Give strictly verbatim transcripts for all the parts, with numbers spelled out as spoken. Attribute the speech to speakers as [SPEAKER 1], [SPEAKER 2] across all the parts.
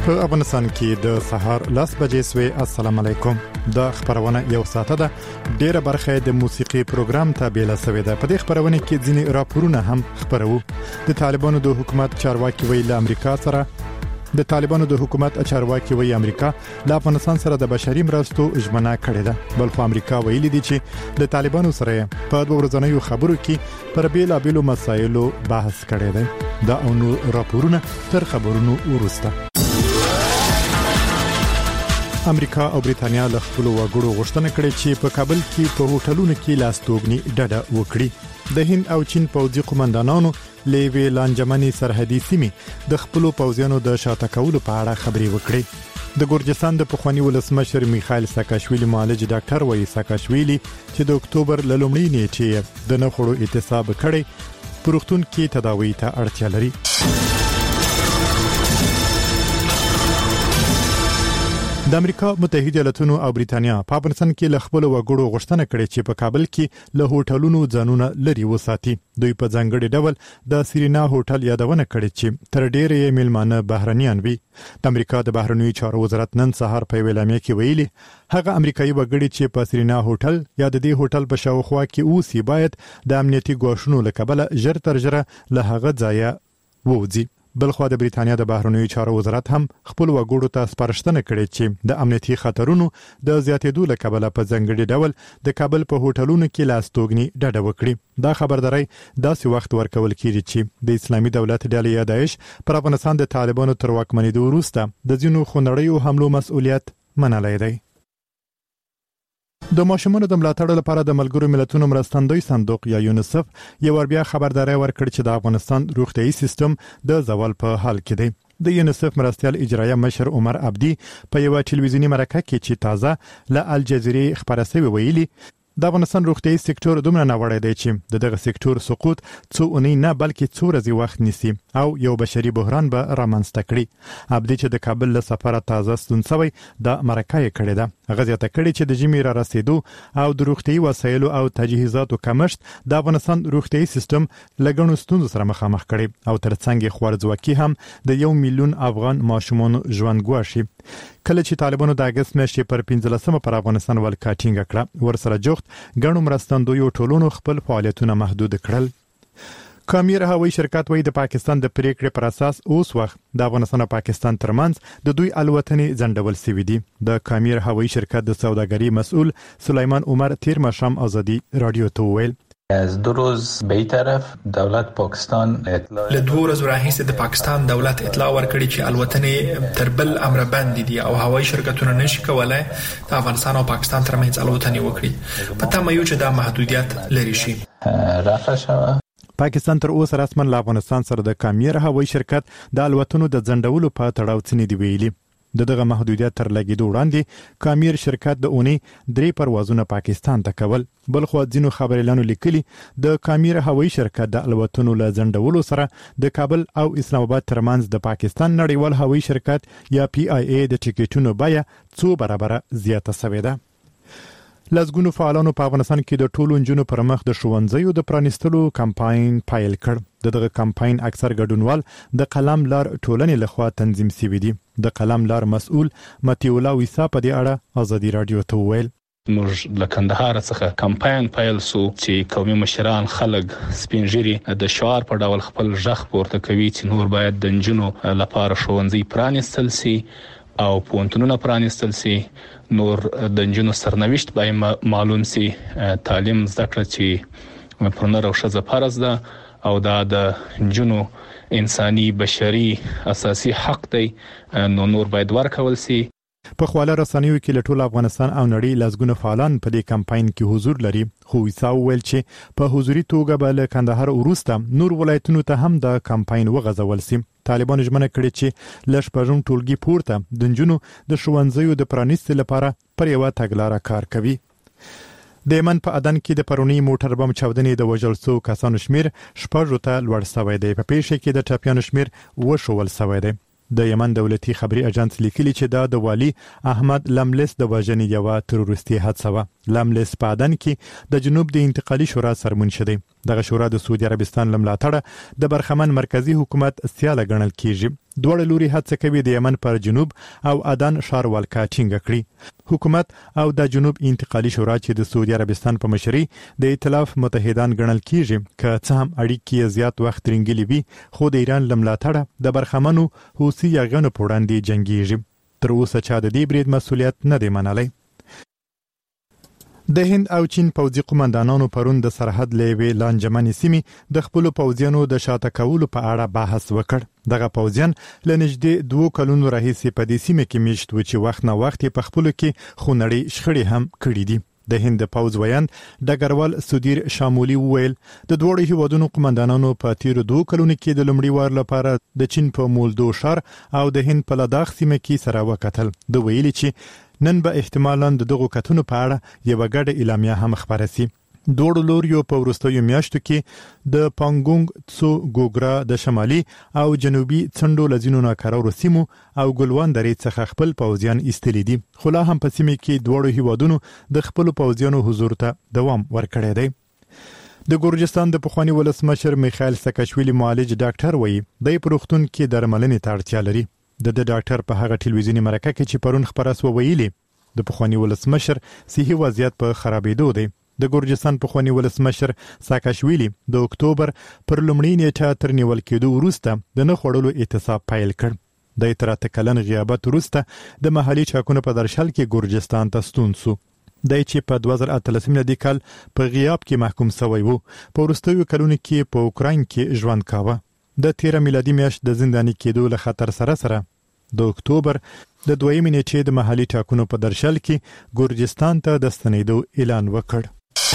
[SPEAKER 1] په افغانستان کې د سهار لس بجې سوي. السلام علیکم. د خبرونه یو ساعته ده. ډیره برخه د موسیقي پروګرام ته بیل شوې ده. په دې خبرونه کې ځینې راپورونه هم خبرو. د طالبانو د حکومت چارواکي ویل امریکا سره د طالبانو د حکومت چارواکي ویل امریکا له افغانستان سره د بشري مرستو ژمنه کړې ده. بل خو امریکا ویلي دي چې د طالبانو سره په دوه ورځنیو خبرو کې پر بیل بیلو مسایلو بحث کړی دی. دا او نو راپورونه تر خبرونو ورسته. امریکا او برېټانیا له خپل وګړو غوښتنه کړې چې په کابل کې په هوټلونو کې لاستوګني ډډه وکړي. د هند او چین پوځي قومندانانو لیوی لانجمنی سرحدي سیمې د خپل پوځیانو د شاته کولو په اړه خبرې وکړي. د ګورجستان د پخوانی ولسمشر میخائیل ساکاشویلی معالج ډاکټر وایي ساکاشویلی چې د اکتوبر ل لومړۍ نیټې د نخړو اعتصاب کړي پروختون کې تداوی ته اړتیا لري. د امریکا متحده ایالاتونو او برېټانیا په افغانستان کې له خپل وګړو غوښتنه کړې چې په کابل کې له هوټلونو ځانونه لري وساتي. دوی په ځانګړي ډول د سیرینا هوټل یادونه کړې چې تر ډېرې یې میلمانه بهرنیان وي. د امریکا د بهرنیو چارو وزارت نن سهار په اعلامیه کې ویلي هغه امریکایي وګړي چې په سیرینا هوټل یا د دې هوټل په شاوخوا کې اوسي باید د امنیتي ګواښونو لکبله ژر تر ژره له هغه ځایه ووځي. بلخو د برېټانیا د بهرنیو چارو وزارت هم خپل وګړو ته سپارښتنه کړې چې د امنیتي خطرونو د زیاتېدو لکبله په ځنګړي ډول د کابل په هوټلونو کې لاستوګني ډډه وکړي. دا خبرداري داسې وخت ورکول کیږي چې د اسلامي دولت ډلې یا داعش پر افغانستان د طالبانو تر واکمنېدو وروسته د ځینو خونړیو حملو مسؤلیت منلی دی. د ماشومانو د ملاتړ لپاره د ملګرو ملتونو مرستندوی صندوق یا یونیسف یو ور بیا خبرداري ورکړ چې د افغانستان روغتيایي سیستم د زوال په حال کې دی. د یونیسف مرستيال اجرایه مشر عمر عبدي په یو ټلویزیونی مرکه کې چې تازه له الجزیرې خبره شوی ویلي د افغانستان روغتيایي سکتور دومره ناوړی دی چې دغه سکتور سقوط څو اونۍ نه بلکې څو ورځې وخت نیسي او یو بشري بحران به رامنځته کړي. عبدي چې د کابل له سفره تازه ستون شوی د مرکه یې کړې ده. هغه زیاته کړې چې د ژمي را رسیدو او د روغتيایي وسایلو او تجهیزاتو کمښت د افغانستان روغتيایي سیستم لګڼو ستونزو سره مخامخ کړي او ترڅنګ یې خوارځواکي هم د یو میلیون افغان ماشومانو ژوند ګواښي. کله چې طالبانو د اگست میاشتې پر پنځلسمه پر افغانستان ولکه ټینګه کړه ورسره جوخت ګڼو مرستندویو ټولونو خپل فعالیتونه محدود کړل. کامیر هوایي شرکت وایي د پاکستان د پریکړې پر اساس اوس وخت د افغانستان او پاکستان ترمنځ د دوی الوتنې ځنډول شوې دي. د کامیر هوایي شرکت د سوداګري مسؤل سلیمان عمر تیر مشام ازادي رادیو ته ویل
[SPEAKER 2] از دو روز به این طرف دولت پاکستان اطلاع
[SPEAKER 3] له دوه ورځې راهیسې د پاکستان دولت اطلاع ورکړي چې الوتنې تر بل امر بند دي او هوایي شرکتونه نشي کولای د افغانستان او پاکستان ترمنځ الوتنې وکړي. په تمه یو چې دا محدودیت لري شي.
[SPEAKER 2] رفع شوه.
[SPEAKER 1] پاکستان تر اوسه رسمن له افغانستان سره د کامیر هوایي شرکت د الوتنو د ځنډولو په تړاو څه دی ویلي. د دغه محدودیت تر لګیدو وړاندې کامیر شرکت د اونۍ درې پروازونه پاکستان ته کول. بل خو ځینو خبريالانو لیکلي د کامیر هوایي شرکت د الوتنو له ځنډولو سره د کابل او اسلام آباد ترمنځ د پاکستان نړیوال هوایي شرکت یا پی آی ای د ټیکټونو بیه څو برابر زیاته شوې ده. لزګونو فعالانو په افغانستان کې د ټولو نجونو پر مخ د ښوونځیو د پرانیستلو کمپاین پایل کړ. دغه کمپاین اکثر ګډونوال د قلم لار ټولنې لخوا تنظیم شوی دی. د قلم لار مسؤل متیولا ویسا په دې اړه ازادي رادیو ته ویل
[SPEAKER 4] موږ له کندهار څخه کمپاین پایل سو چې قومي مشران خلک سپینجری د شعار په ډول خپل ژغ پورته کوي چې نور باید د نجونو لپاره ښوونځي پرانیستل سي او پونتونونه پرانیستل سي. نور د نجونو سرنوشت باید معلوم سي. تعلیم زده کړه چې پر نر او ښځه فرض ده او دا د نجونو انساني بشري اساسي حق دی نو نور باید ورکول سي.
[SPEAKER 1] په خواله رسنیو کې له ټول افغانستان او نړۍ لزګونه فعالان په دې کمپاین کې حضور لري. خو ویسا ویل چې په حضوري توګه به له کندهار وروسته نور ولایتونو ته هم د کمپاین وغځول سي. طالبان ژمنه کړې چې لږ پژون ټولګي پورته د نجونو د ښوونځیو د پرانیستلو لپاره پر یو تګلاره کار کوي. د یمن په اذن کې د پرونی موټر بم چاودنې د وژل شو کسانو شمیر شپږ ته لوړ شوی دی. په پیښه کې د ټپیانو شمیر وشول شوی دی. د یمن دولتي خبري اژانس لیکلي چې دا د والی احمد لملس د وژنې یو تروریستي حادثه و. لملس په اذن کې د جنوب د انتقالي شورا سرمنشي دی. دغه شورا د سعودي عربستان لملاتړه د برخمن مرکزی حکومت سیاله ګڼل کیږي. دوړ لوري هڅه کوي د یمن پر جنوب او عدن ښار ولکه ټینګ کړي. حکومت او د جنوب انتقالي شورا چې د سعودي عربستان په مشرۍ د ائتلاف متحدان ګڼل کیږي که څه هم اړیکې زیات وخت رنګلې وي خو د ایران لملاتړه د برخمنو حوثي یاغانو په وړاندې جنگیږي. تر اوسه چا د دې برید مسولیت نه دی منلی. د هند او چین پوځي قومندانانو پرون د سرحد لېوې لانجمنې سیمې د خپل پوځیانو د شاته کولو په اړه بحث وکړ. دغه پوځیان له نږدې دوه کلونو راهیسې په دې سیمه کې میشت و چې وخت نه وخت په خپل کې خونړۍ شخړې هم کړې دي. د هند پوځ ویان ډګروال سودیر شامولي وویل د دوه هیوادونو قومندانانو په تیر دوه کلونو کې د لومړي وار لپاره د چین په مولدو ښار او د هند په لداخ سیمه کې سره وکتل. د ویلي چې نن به احتمالاً د دغو کتونو په اړه یو ګډه اعلامیه هم خبره سي. دوړ لوریو په ورستیو میاشتو کې د پانګونګ څو ګوګرا د شمالي او جنوبي څنډو لزینو ناکارو سیمو او ګلوان درې څخه خپل پوځیان ایستلي دي. خو لا هم په سیمه کې دوړ هیوادونو د خپل پوځیانو حضور ته دوام ورکړی دی. د ګورجستان د پخوانی ولسمشر میخائیل ساکاشویلی معالج ډاکټر وایي د پروختون کې درملنې ته اړتیا لري. د د ډاکټر په هغه ټلویزیونی مرکه کې چې پرون خبره سو ویلي د پخوانی ولسمشر صحي وضعیت په خرابېدو دی. د ګورجستان پخوانی ولسمشر ساکاشویلی د اکتوبر پر لومړۍ نیټه تر نیول کېدو وروسته د نه خوړلو اعتصاب پیل کړ. د اتراته کلن غیابت وروسته د محلي چاکونو په درشل کې ګورجستان ته ستون سو. د چې په دوه زره اتلسم میلادي کال په غیاب کې محکوم شوی وو. په وروستیو کلونو کې په اوکراین کې ژوند کاوه. د تیر میلادي میاشت د زنداني کېدو له خطر سره سره د اکتوبر د دویمې نیټې د محلي ټاکنو په درشل کې ګورجستان ته د ستنېدو اعلان وکړ.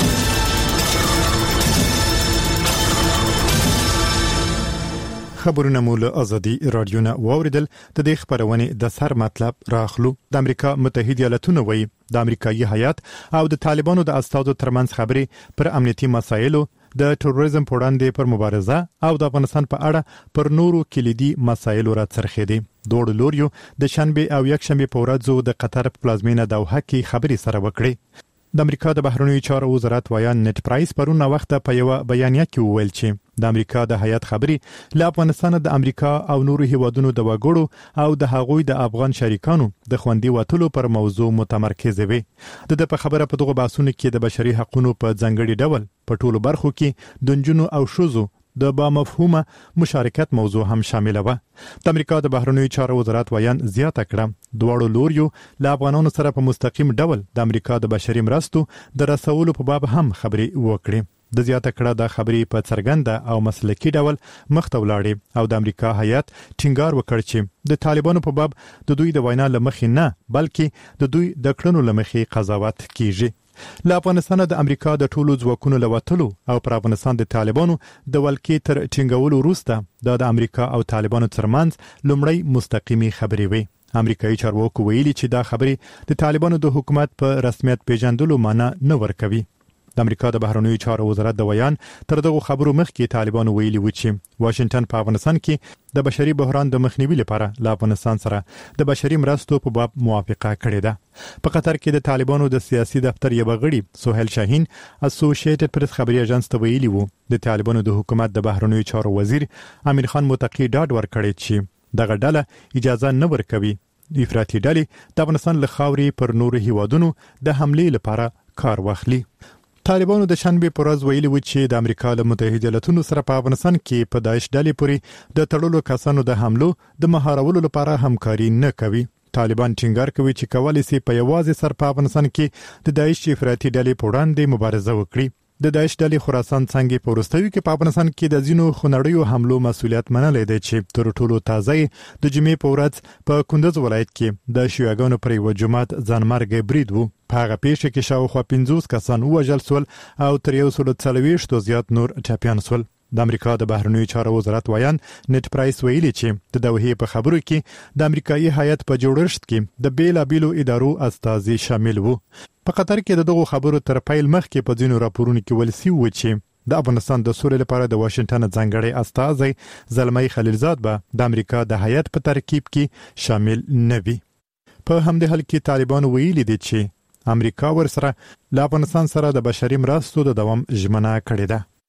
[SPEAKER 1] خبرونه مو له ازادي رادیو نه واوریدل. د دې خبرونې د سر مطلب راخلو. د امریکا متحده ایالاتونو وایي د امریکایي هیات او د طالبانو د استازو ترمنځ خبرې پر امنیتي مسایلو، د تروریزم په وړاندې پر مبارزه او د افغانستان په اړه پر نورو کلیدي مسایلو را څرخېدي. دوړ لوریو د شنبه او یک شنبه په ورځو د قطر پلازمینه دوحه کې خبرې سره وکړې. د امریکا د بهرنیو چارو وزارت ویان نت پرایس پرون وخت په یو بیانیه کې وویل چې د امریکا د هیات خبرې له افغانستان د امریکا او نورو هیوادونو د وګړو او د هغوی د افغان شریکانو د خوندي وټلو پر موضوع متمرکز وي. د د په خبره په دغه بحثونو کې د بشري حقوقو په ځنګړي ډول په ټولو برخو کې د جنونو او شوزو د با مفهومه مشارکت موضوع هم شامل و. د امریکا د بهرنیو چارو وزارت ویان زیاته کړه دوړو لوریو له افغانانو سره په مستقیم ډول د امریکا د بشري مرستو د رسولو په باب هم خبرې وکړي. د زیاته کړه د خبرې په څرګنده او مسلکي ډول مخته ولاړې او د امریکا هیات ټینګار وکړ چې د طالبانو په باب د دوی د وینا لمخې نه بلکې د دوی د کړنو لمخې قضاوت کیږي. له افغانستان د امریکا د ټولو ځواکونو لوتلو او پر افغانستان د طالبانو د ولکې تر ټینګولو وروسته د امریکا او طالبانو ترمنځ لومړی مستقیمي خبرې وي. امریکایي چارواکو ویلي چې دا خبرې د طالبانو د حکومت په رسمیت پیژندلو معنی نه ورکوي. د امریکا د بهرنیو چارو وزارت د ویان تر دغه خبرو مخکې طالبانو ویلي و چې واشنگټن په افغانستان کې د بشري بحران د مخنیوي لپاره له افغانستان سره د بشري مرستو په باب موافقه کړې ده. په قطر کې د طالبانو د سیاسي دفتر یو غړي سہیل شاهین اسوسییټډ پریس خبري اژانس ته ویلي وو د طالبانو د حکومت د بهرنیو چارو وزیر امیر خان متقی ډاډ ورکړی چې دغه ډله اجازه نه ورکوي افراطي ډلې د افغانستان له خاورې پر نورو هیوادونو د حمله لپاره کار واخلي. طالبانو د شنبه پر ورځ ویلي و چې د امریکا له متحده ایالاتونو سره په افغانستان کې په داعش ډلې پورې د تړلو کسانو د حملو د مهارولو لپاره همکاري نه کوي. طالبان ټینګار کوي چې کولای شي په یوازې سر په افغانستان کې د داعش افراطي ډلې په وړاندې مبارزه وکړي. د داعش ډلې خراسان څنګه په ورستیو کې په افغانستان کې د ځینو خنړیو حملو مسولیت منلای دی چې تر ټولو تازه د جمعې په ورځ په کندوز ولایت کې د شیعاګانو پر یو جماعت ځانمرګ برید وو. په هغه پیښه کې شاوخوا پنځوس کسان وژل شول او تر یو سل څلوېښت زیات نور ټپیان شول. د امریکا د بهرنیو چارو وزارت ویان نت پرایس ویلي چې د دوحې په خبرو کې د امریکایي هیات په جوړښت کې د بیلابیلو ادارو استازي شامل وو. په قطر کې د دغو خبرو تر پیل مخکې په ځینو راپورونو کې ویل شوی و چې د افغانستان د سولې لپاره د واشنگټن ځانګړی استازی زلمي خلیلزاد به د امریکا د هیات په ترکیب کې شامل نه وي. په همدې حال کې طالبان ویلي دي چې امریکا ورسره له افغانستان سره د بشري مرستو د دوام ژمنه کړې ده.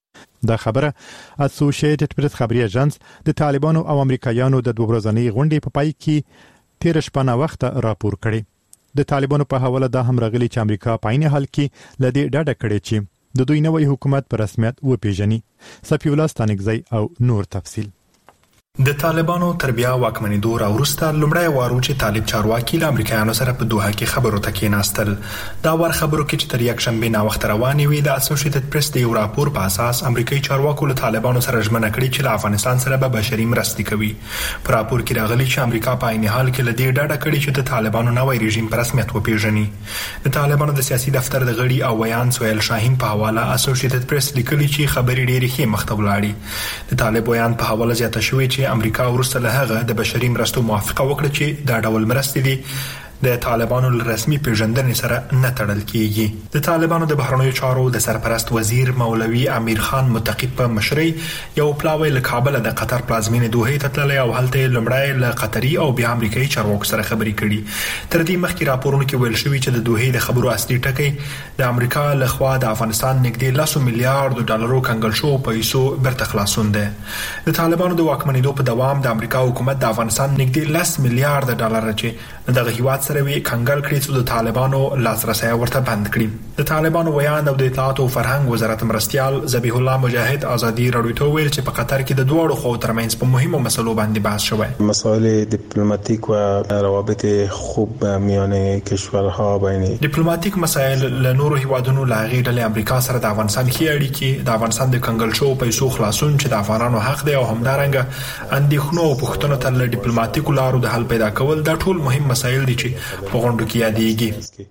[SPEAKER 1] دا خبره اسوسییټډ پریس خبري اژانس د طالبانو او امریکایانو د دوه ورځنۍ غونډې په پای کې تیر شپه نه وخت راپور کړي د طالبانو په حواله دا هم راغلي چې امریکا په عین حال کې لدی ډاډه کړي چې د دوی نوې حکومت په رسمیت وپیژني. صفی الله ستانکزی او نور تفصیل.
[SPEAKER 3] د طالبانو تربیه واکمنېدو راوروسته لومړی وارو چې طالب چارواکي له امریکایانو سره په دوحه کې خبرو ته کېناستل. دا ور خبرو کې چې تر یک شنبه نا وخت روانې وي د اسوسییټډ پریس د یو راپور په اساس امریکایي چارواکو له طالبانو سره ژمنه کړې چې له افغانستان سره به بشري مرستې کوي. په راپور کې راغلي چې امریکا په عین حال کې له دې ډاډه کړي چې د طالبانو نوې رژیم په رسمیت وپیژني. د طالبانو د سیاسي دفتر د غړي او ویان سویل شاهین په حواله اسوسییټډ پریس لیکلي چې خبري ډېرې ښې مخته ولاړې. د طالب ویان په حواله زیاته شوې چې امریکا ورسره هغه د بشري مرستو موافقه وکړه چې دا ډول مرستې دي د طالبانو رسمي پیژندنې سره نه تړل کیږي. د طالبانو د بهرنیو چارو د سرپرست وزیر مولوي امیر خان متقی په مشرۍ یو پلاوی له کابل د قطر پلازمینې دوحې ته تللی او هلته لومړی له قطري او بیا امریکایي چارواکو سره خبرې کړي. تر دې مخکې راپورونه کې ویل شوي چې د دوحې د خبرو اصلي ټکی د امریکا له خوا د افغانستان نږدې لسو میلیارډ ډالرو کنګل شو پیسو برته خلاصون ده. د طالبانو د واکمنېدو په دوام د امریکا حکومت د افغانستان نږدې لس میلیارډ ډالر چې دغه هیواد سره وی کنګل کړی چې د طالبانو لاسرسي ورته بند کړي. د طالبانو ویان او د اطلاعات او فرهنګ وزارت مرستيال ذبیح الله مجاهد ازادي رادیو ته ویل چې په قطر کې د دوه خو ترمنځ په مهمو مسلو باندې بحث شوی.
[SPEAKER 5] مسائل دیپلماتیک و روابط خوب میان کشورها بین
[SPEAKER 3] دیپلماتیک مسائل له نورو هیوادونو لاغې ډلې امریکا سره د افغانستان کې اړیکې د افغانستان د کنګل شو پیسو خلاصون چې د افغانانو حق دی او همدارنګه اندېښنو او پوښتنو ته له دیپلماتیکو لارو د حل پیدا کول دا ټول مهم مسایل دي چې په غونډو کې یادېږي.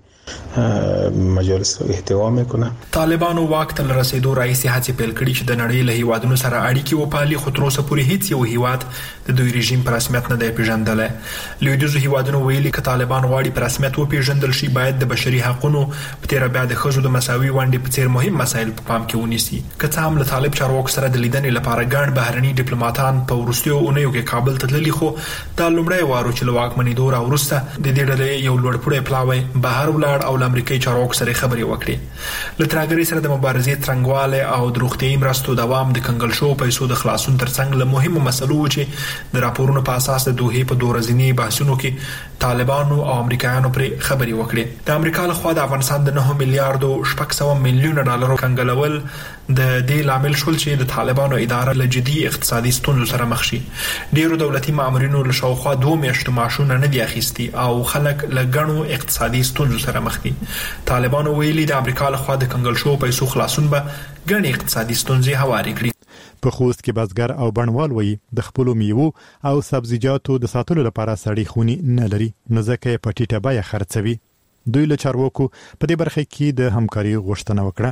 [SPEAKER 5] مجلس احتوا میکنه.
[SPEAKER 3] طالبانو واک ته رسیدو رئیس هڅې پیل کړي چې د نړۍ له هیوادونو سره اړیکې وپالي خو تر اوسه پورې هیڅ یو هیواد د دوی رژیم په رسمیت نه دی پیژندلی. لویدیځو هیوادونو ویلي که طالبان غواړي په رسمیت وپیژندل شي باید د بشري حقوقو په تیر بیا د ښځو د مساوي ونډې په څیر مهم مسایل په پام کې ونیسي. که څه هم له طالب چارواکو سره د لیدنې لپاره ګڼ بهرني ډیپلوماټان په وروستیو اونیو کې کابل ته تللي خو دا لومړی وارو چې له واکمنېدو راوروسته د دې ډلې یو لوړپوړی پلاوی بهر ولاړ او له امریکایي چارواکو سره خبرې وکړي. له ترهګرۍ سره د مبارزې ترنګواله او د روغتیايي مرستو دوام د کنګل شو پیسو د خلاصون ترڅنګ له مهمو مسلو چې د راپورونو په اساس د دوحې په دوه ورځني بحثونو کې طالبانو او امریکایانو پر خبرې وکړي. د امریکا له خوا د افغانستان د نه میلیارډ شپږ سوه میلیونه ډالرو کنګلول د دې لامل شول چې د طالبانو اداره له جدي اقتصادي ستونزو سره مخ شي. ډیرو دولتي مامورینو له شاوخوا دوه میاشتو معاشونه نه دي اخیستي او خلک له ګڼو اقتصادي ستونزو سره مخ دي. طالبانو ویلي د امریکا له خوا د کنګل شو پیسو خلاصون به ګڼې اقتصادي ستونزې هوارې کړي.
[SPEAKER 1] په خوست کې بزګر او بڼوال وایي د خپلو میوو او سبزیجاتو د ساتلو لپاره سړې خونې نه لري نو ځکه یې په ټیټه بیه خرڅوي. دوی له چارواکو په دې برخه کې د همکاري غوښتنه وکړه.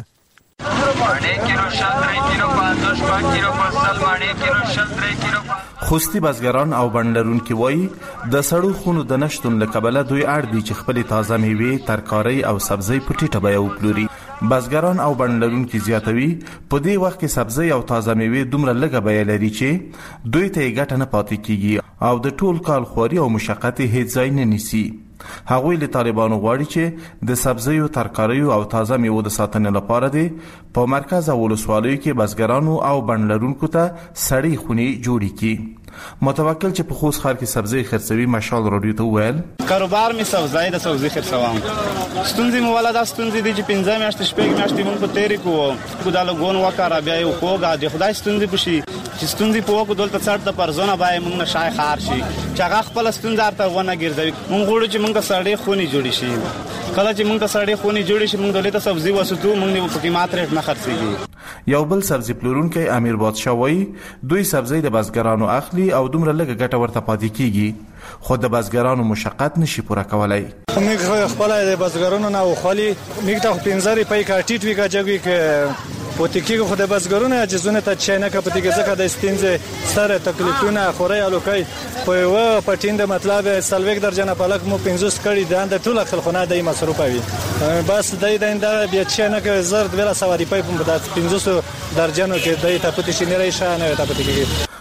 [SPEAKER 6] خوستی بزګران او بڼلرونکي وایي د سړو خونو د نشتون له کبله دوی اړ دي چې خپل تازه میوې، ترکاري او سبزي په ټیټه بیه وپلوري. بزګران او بڼلرونکي زیاتوي په دې وخت کې سبزي او تازه میوې دومره لږه بیه لري چې دوی ته یې ګټه نه پاتې کیږي او د ټول کال خواري او مشقت هیڅ ځای نه نیسي. هغوی له طالبانو غواړي چې د سبزیو، ترکاریو او تازه میوو د ساتنې لپاره دي په مرکز او ولسوالیو کې بزګرانو او بڼلرونکو ته سړې خونې جوړې کړي. متوکل چې په خوست ښار کې سبزی خرڅوي مشال رادیو ته وویل
[SPEAKER 7] کاروبار می سبزی د سبزی خرڅوم. ستونزې مو ولدا ستونزې دي چې پنځه میاشتې شپږ میاشتې مونږ په تیری کوو کو د لګون وکړه بیا یو خوګه د خدای ستونزې پشي چې ستونزې په وکړو دلته څړ د پرزونه بای مونږ نشای خار شي چې هغه خپل ستونزې ارته ونه ګرځوي. مونږ غواړو چې مونږ سړې خونې جوړې شي. کله چې مونږ سړې خونې جوړې شي مونږ دلته سبزی وساتو مونږ نه په قیمت ریټ نه خرڅيږي.
[SPEAKER 6] یو بل سبزی پلورونکی امیر بادشاه وایي دوی سبزی د بزګرانو اخلي او دومره لږه ګټه ورته پاتې کیږي خو د بزګرانو مشقت نشي پوره کولای.
[SPEAKER 8] موږ خپل د بزګرانو نه وخالي موږ ته پنځه پای کاټیټ وی کاجوي ک پوتیکي خو د بزګرانو اجازه ته چې نه کپتیګه ځکه د ستینځ سره تکلیفونه خوري الوکای په و پټین د مطلب سلوک درجه نه پلک مو پنځوس کړي د ټول خلخونه د مصرف وي بس د دې بیا چې نه ک زرد ولا سواری پای په د پنځوس درجنو کې د ته پتی شي نه راشه نه ته پتی کیږي.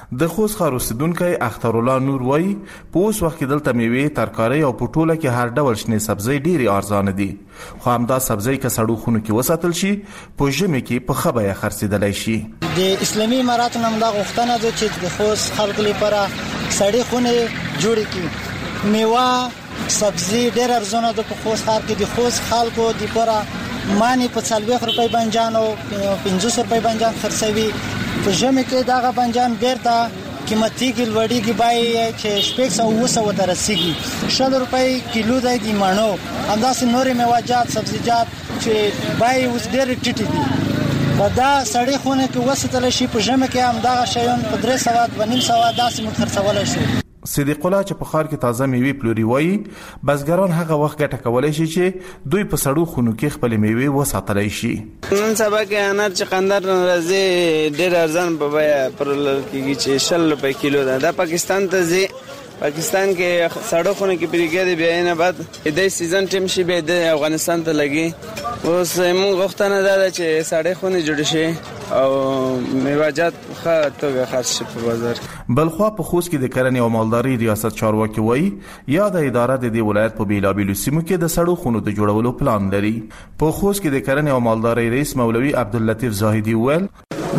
[SPEAKER 6] د خوست ښار اوسیدونکی اختر الله نور وایي په اوس وخت کې دلته میوې، ترکارۍ او په ټوله کې هر ډول شنې سبزۍ ډېرې ارزانه دي، خو همدا سبزۍ که سړو خونو کې وساتل شي په ژمي کې په ښه بیه خرڅېدلی شي.
[SPEAKER 9] د اسلامي اماراتو نه همدا غوښتنه ده چې د خوست خلکو لپاره سړې خونې جوړې کړي. میوه سبزي ډېر ارزانه ده په خوست ښار کې. د خوست خلکو لپاره مانی په څلوېښت روپۍ بنجان او پنځوس روپۍ بنجان خرڅوي. په ژمي کې دغه بنجان بیرته قیمتیږي، لوړیږي، بیې چې شپږ سوه اووه سوه ته رسیږي. شل روپۍ کیلو دی د مڼو. همداسې نورې میوه‌جات، سبزیجات چې بیې اوس ډېرې ټیټې دي. په دا سړې خونه کې وساتلی شي، په ژمي کې همدغه شیان په درې سوه دوه نیم سوه داسې موږ خرڅولی شو.
[SPEAKER 6] صدیق الله چې په ښار کې تازه میوې پلوري وایي بزګران هغه وخت ګټه کولی شي چې دوی په سړو خونو کې خپلې میوې وساتلی شي.
[SPEAKER 10] نن سبا کې انار چې قندهار نه راځي ډېر ارزان په بیه پلورل کېږي چې شل روپۍ کیلو ده. دا پاکستان ته ځي، پاکستان کې سړو خونو کې پرېږدي، بیا نه بعد د سیزن ټیم شي بیا د افغانستان ته لګي. اوس موږ غوښتنه دا ده چې سړې خونې جوړې شي او میوه‌جات ښه توګه خرڅ شي په بازار.
[SPEAKER 6] بلخوا په خوست کې د کرنې او مالدارۍ ریاست چارواکي وایي یاده اداره د دې ولایت په بیلابیلو سیمو کې د سړو خونو د جوړولو پلان لري. په خوست کې د کرنې او مالدارۍ رئیس مولوي عبداللطیف زاهدي وویل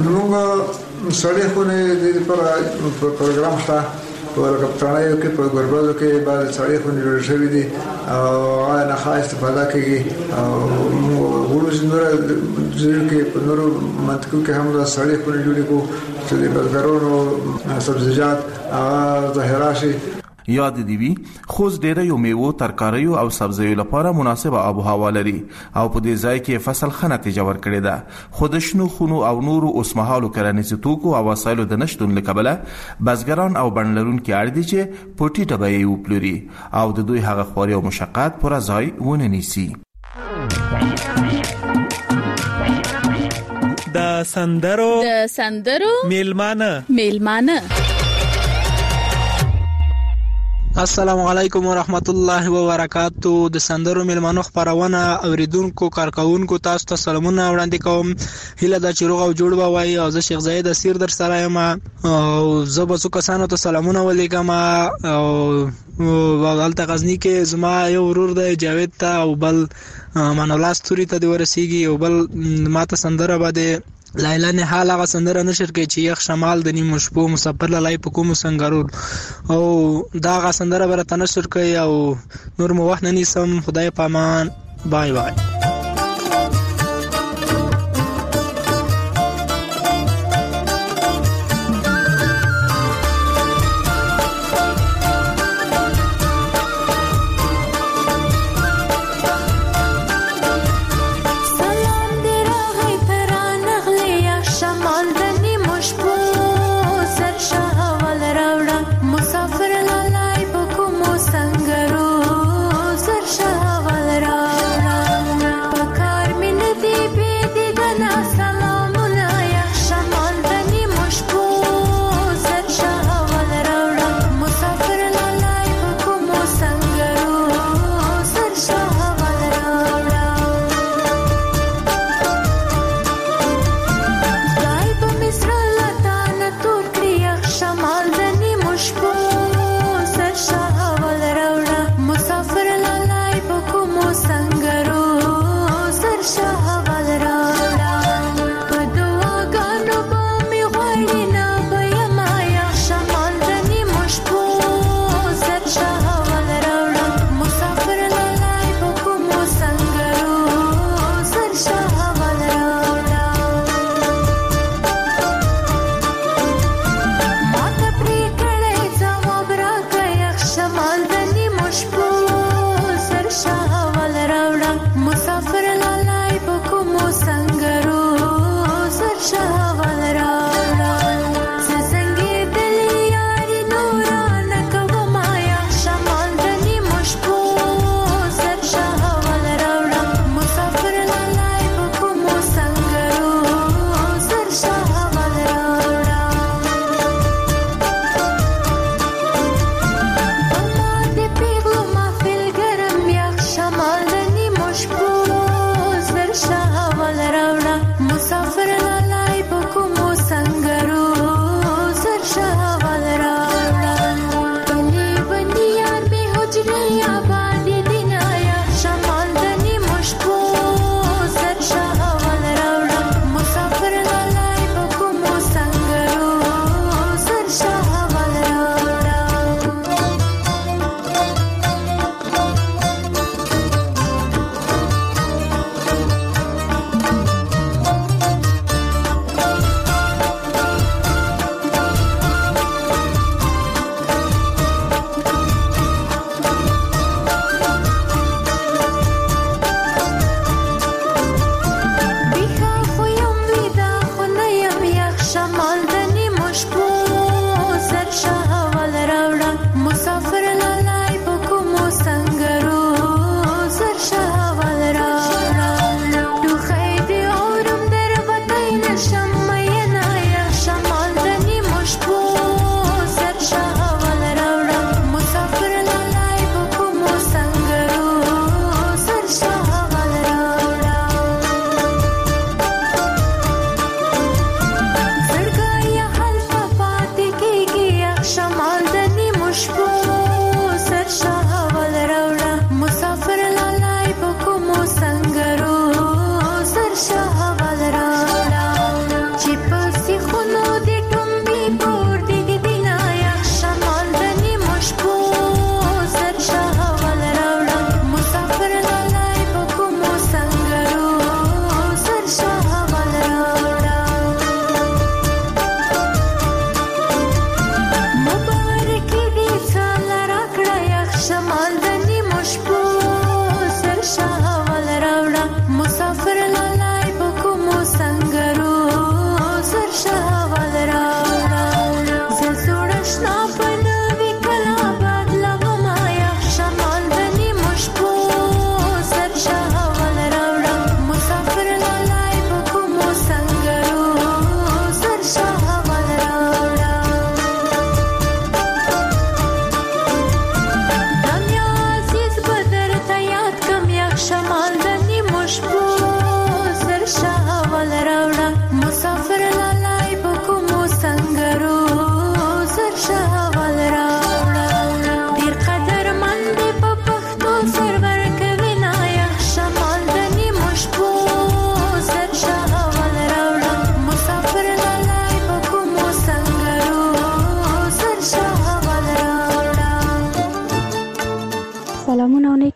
[SPEAKER 11] موږ سړې خونې د لپاره پروګرام شته په کپټانیو کې، په ګوربازو کې بعضې سړې خونې جوړې شوې دي او هغه نه ښه استفاده کېږي. او وروسته نوره ځایو کې په نورو منطقو کې هم دا سړې خونې جوړې کړو چې د بزګرانو سبزیجات هغه ظاهره شي.
[SPEAKER 6] یاد دی وی خوست ډېریو میوو، ترکاریو او سبزیو لپاره مناسبه آب و هوا لري او په دې ځای کې فصل ښه نتیجه ورکړې ده. خو د شنو خونو او نورو اوسمهالو کرنیزو توکو او وسایلو د نشتون له کبله بزګران او بڼ لرونکي اړ دي چې په ټیټه بیه یې وپلوري او د دوی هغه خواري او مشقت پوره ځای ونه نیسي.
[SPEAKER 12] د سندرو
[SPEAKER 13] د سندرو
[SPEAKER 12] میلمانه
[SPEAKER 13] میلمانه
[SPEAKER 14] السلام علیکم ورحمت الله وبرکاتو. د سندرو میلمانو خبرونه اوریدونکو کارکونکو تاسو ته سلامونه وړاندې کوم. هیله ده چې روغ او جوړ به وای. او زه شیخ زاید اسیر در سره یم او زه به څو کسانو ته سلامونه ولیکم. او ولته غزنی کې زما یو ورور دی جاوید ته او بل منولا ستوري ته دی ورسیږي او بل ماته سندره باندې لایلا نه حال هغه سندره نشر کوي چې یخ شمال د نیمو شپو مسافر لای په کوم سنگرول او دا هغه سندره برته نشر کوي او نور مو وخت نه نیسم. خدای پامان. بای بای.
[SPEAKER 15] Sangaro, sar shawal ra ra.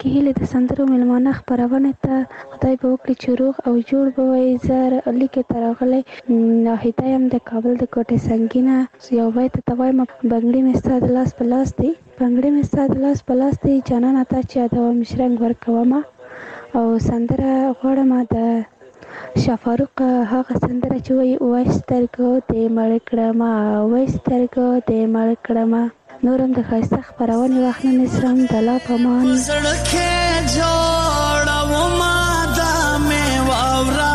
[SPEAKER 13] کې هیله د سندرو ملمانه خبرونه ته خدای به وکړي چې روغ او جوړ به وي. زه لیکې ته راغلی ناهیده یم د کابل د کوټې سنګینه. یو بیت ته وایم بنګړي مې ستا د لاس په لاس دی، بنګړي مې ستا د لاس په لاس دی، جانانه تا چې یادوم شرنګ ورکومه. او سندره غواړم د شاه فاروق هغه سندره چې وایي وای سترګو دې مړ کړمه، وای سترګو دې مړ کړمه. نورم د ښایسته خپرونې وخت نه نیسم د لا په مان.
[SPEAKER 15] زړه کې جوړومه دا مې واوره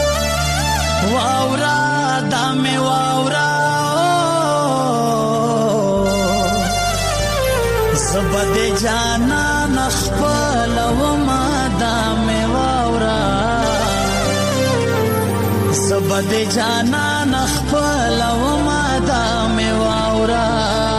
[SPEAKER 15] واوره دا مې واوره زه به دې جانان خپلومه دا مې واوره زه به دې جانان خپلومه دا مې واوره.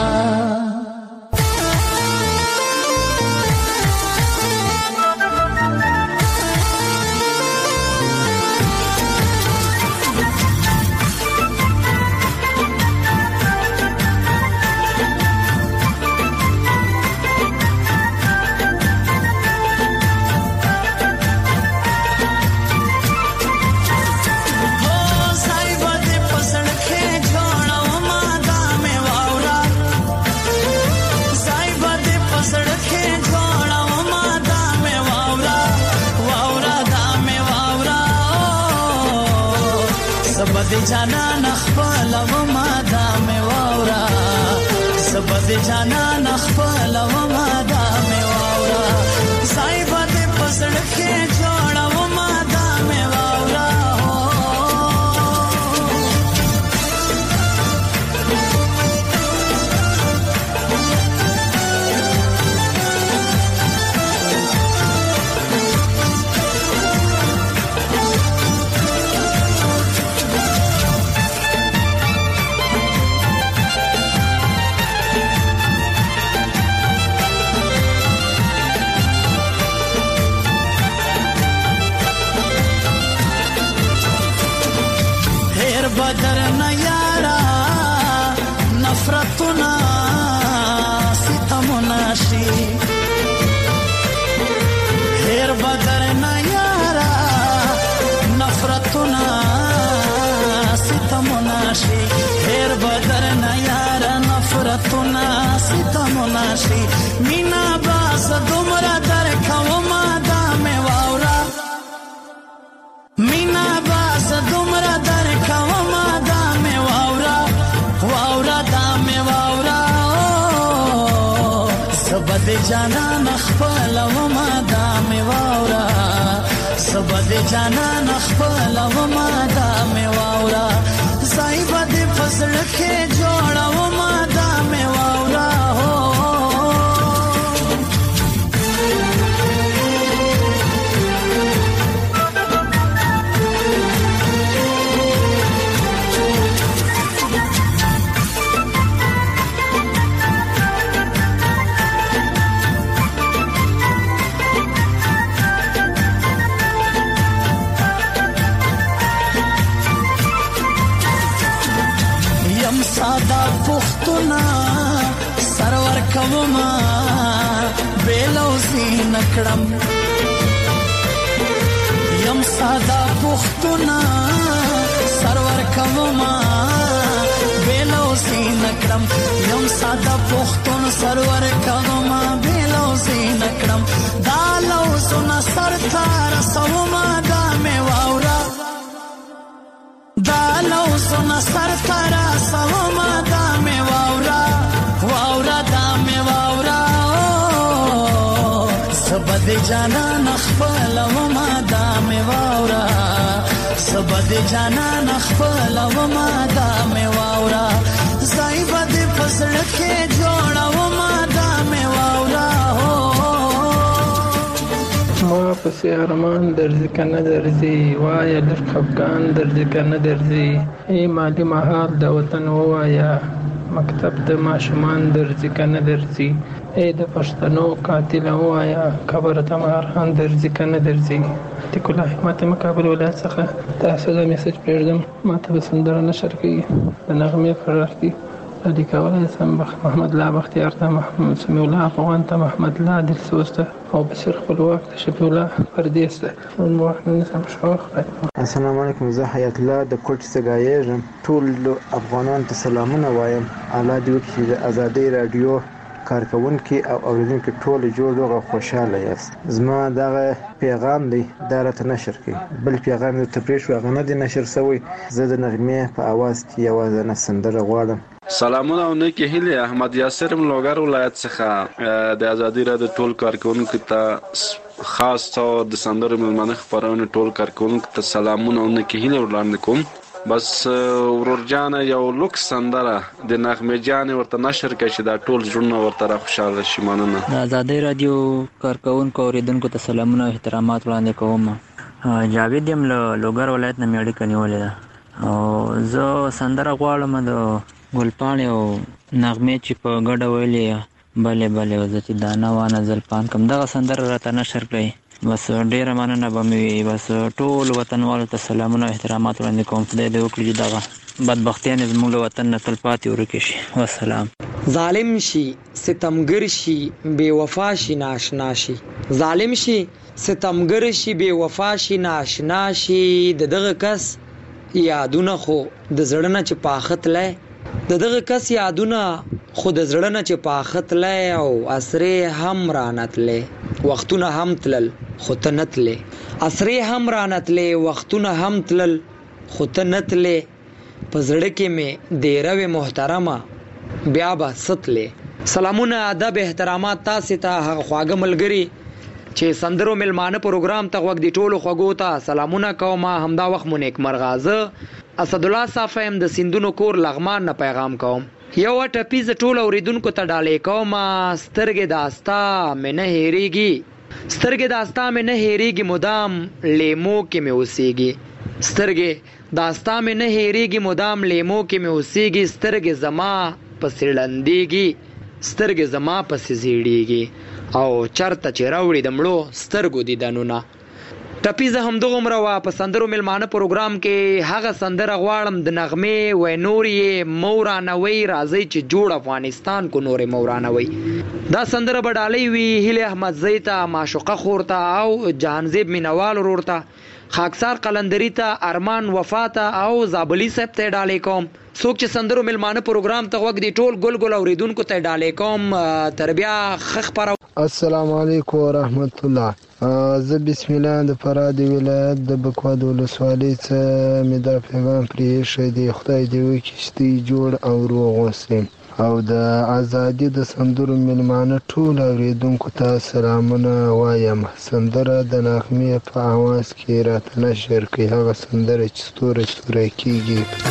[SPEAKER 15] زبد جانان خپلومه دا مې واوره زبد جانان خپلومه دا مې واوره ځای به دې په زړه کې جوړومه دا مې واوره. بدر نه یارا نفرتنا ستمنا شي هر بدر نه یارا نفرتنا ستمنا شي هر بدر نه یارا نفرتنا ستمنا شي مینا باز دومره در کومه دا مې واوره مینا باز دومره در کومه دا مې واوره واوره دا مې واوره زبد جانان خپلومه دا مې واوره زبد جانان خپلومه دا مې واوره ځای به دې په زړه کې جوړومه دا مې واوره. ساده پختونه سرور کومه بیلوزی نکړم یم ساده پختونه سرور کومه بیلوزی نکړم یم ساده پختون سرور کومه بیلوزی نکړم دا لوزونه سر تار سومه دا مې واوره دا لوزونه سر تار سومه دا مې واوره واوره دا مې واوره زبد جانان خپلومه دا مې واوره زبد جانان خپلومه دا مې واوره ځای به دې په زړه کې جوړومه دا مې واوره.
[SPEAKER 16] ما پسې ارمان درځي که نه درځي وایه لږ خفګان درځي که نه درځي ای مالي مهال د وطن ووایه مکتب د ماشومان درځي که نه درځي ای د پښتنو قاتله ووایه قبر ته مارخان درځي که نه درځي. عتیق الله حکمت مکابل ولایت څخه تاسو دا میسج پرېږدم ما ته به سندره نشر کوي د نغمې فرار کې راډي کولای شم محمد الله بختیار ته، محمد سمیع الله افغان ته، محمد الله دلسوز ته او بشیر خپلواک ته، شفیع الله پردیس ته. نن وخت نسم شوخ.
[SPEAKER 17] السلام علیکم، زه حیات الله د کوټ څخه ټول افغانان ته سلامونه وایم. الله دې وکړي د ازادي رادیو کارکونکي او اوریدونکي ټول جوړ روغ خوشاله یاست. زما دغه پیغام دی دا راته نشر کړئ. بل پیغام ته پریښو هغه نه دی نشر شوی. زه د نغمې په اواز کې یوازې سندره غواړم.
[SPEAKER 18] سلامونه او نیکی هیله. احمد یاسر ملوګر ولایت څخه د ازادي رادیو ټول کارکونکو ته خاص طور د سندرو ملمنه خبرونه ټول کارکونکو ته سلامونه او نیکی هیله وړاندې کوم. بس ورور جان یو لوکس سندره د نغمه جان ورته نشر کړي چې دا ټول ژوند ورته خوشاله شي. مننه. د ازادي رادیو کارکونکو اوریدونکو ته سلامونه او احترامات وړاندې کوم. جاوید یم له لوګر ولایت نه میړی کنیولې ده او زه سندره غواړم د ګلپان او نغمه چې په ګډه ویلې بله بله وزتی دانا وانه زلپان کوم دغه سندره راته نشر کړي. بس ډیره مننه به مې بس ټول وطنوالو ته سلامونه او احترامات وړاندې کوم. خدای دې وکړي چې دغه بدبختیان زموږ له وطن نه تلپاتې ورکې شي. والسلام.
[SPEAKER 19] ظالم شي ستمګر شي بے وفا شي ناشنا شي. ظالم شي ستمګر شي بے وفا شي ناشنا شي. د دغه کس یادونه خو د زړه نه چې پاخت لای د دغه کس یادونه خو د زړه نه چې پاخت لای او اسرې هم رانتلې وختونه هم تلل خو ته نتلې. اسرې هم رانتلې وختونه هم تلل خو ته نتلې. په زړه کې مې دیره محترمه بیا به ستلې. سلامونه ادب احترامات تاسو ته هغه خواږه ملګری چې سندرو ملمانه پروګرام ته وګ دی ټولو خوګو ته سلامونه کوم. همدا وخت مو نیک مرغازه اسد الله صافیم د سندونو کور لغمان نه پیغام کوم. یو ټپی ز ټول اوریدونکو ته ډالې کوم. سترګې داستا مې نه هېریږي سترګې داستا مې نه هېریږي مدام لیمو کې مې اوسېږي. سترګې داستا مې نه هېریږي مدام لیمو کې مې اوسېږي. سترګې زما پسې ړندېږي سترګې زما پسې زیړېږي او چرته چې راوړي د مړو سترګو دیدنونه. ټپی زه همدغومره وه په سندرو ملمانه پروګرام کې هغه سندره غواړم د نغمې وی نور یې مورانوي راځي چې جوړ افغانستان کو نورې مورانوي. دا سندره به ډالۍ وي هیله احمد زی ته، معشوقه خور ته او جهانزیب مینوال ورور ته، خاکسار قلندری ته، ارمان وفا ته او زابلی صاحب ته ډالۍ کوم. څوک چې سندرو ملمانه پروګرام ته وګ دی ټول ګل ګل اوریدونکو ته ډالۍ کوم. تر بیا خخ پر.
[SPEAKER 20] السلام علیکم ورحمت الله. زه بسم الله د فراد ولایت د بکواد ولسوالۍ څخه مې دا پیغام پرېښی دی. خدای دې وکړي چې دوی جوړ او روغ اوسئ او د ازادي د سندرو ملمانه ټول اوریدونکو ته سلامونه وایم. سندره د نغمې په اواز کې راته نشر کړئ. هغه سندره چې ستوری ستوری کېږي.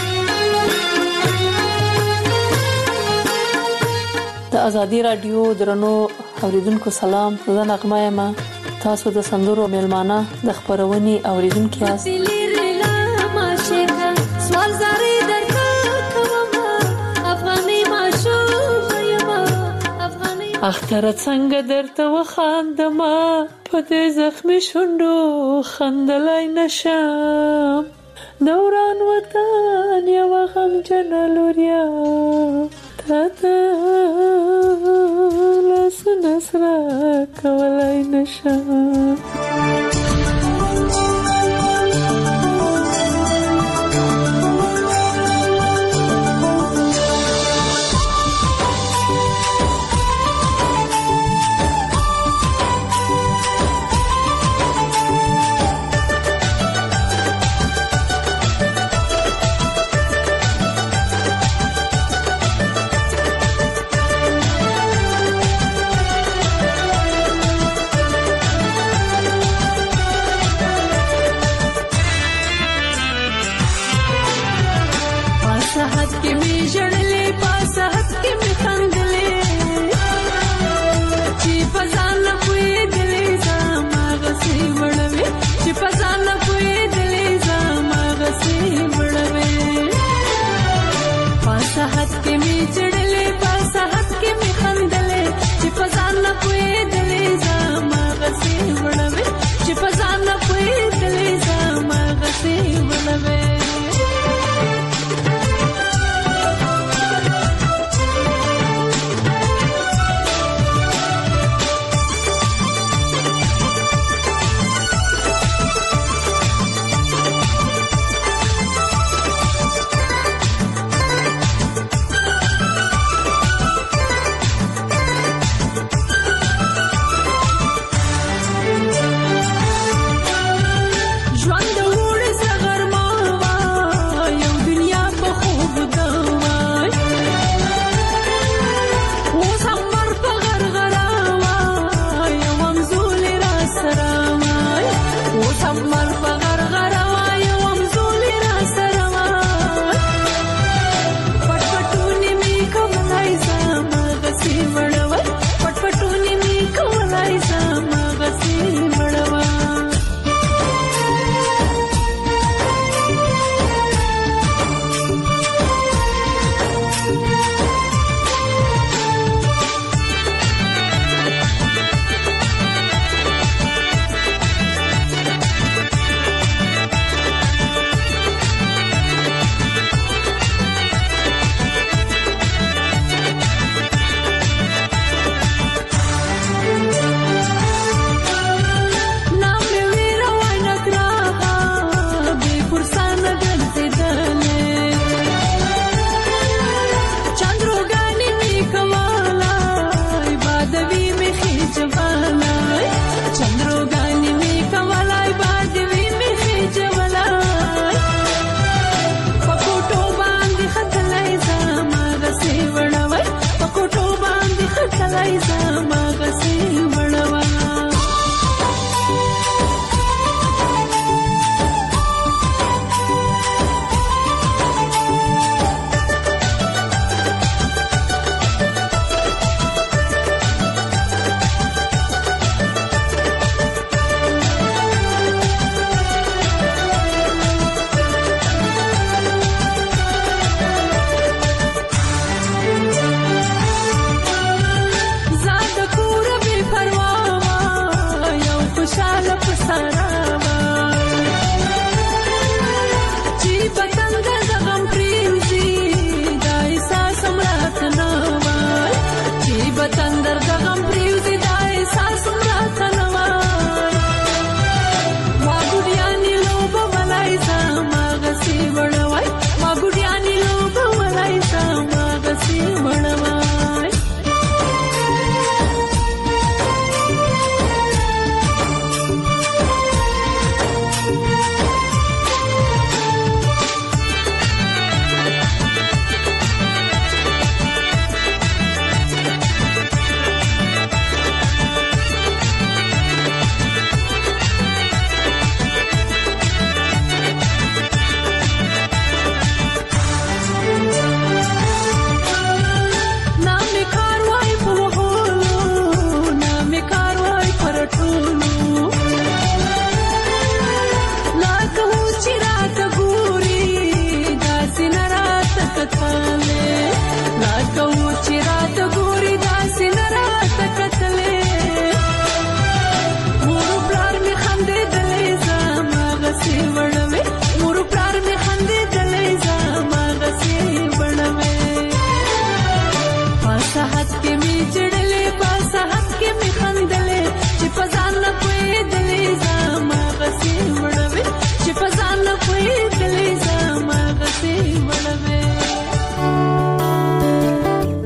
[SPEAKER 21] د ازادي رادیو درنو اوریدونکو سلام. زه نغمه یم. تاسو د سندرو ملمانه د خبرونې اوریدونکو یاست. اختر څنګه درته وخاندم په دې زخمي شونډو خندلای نشم. دوران وطن یو غمجن لوریا تاته لاسونه سره کولای نشم.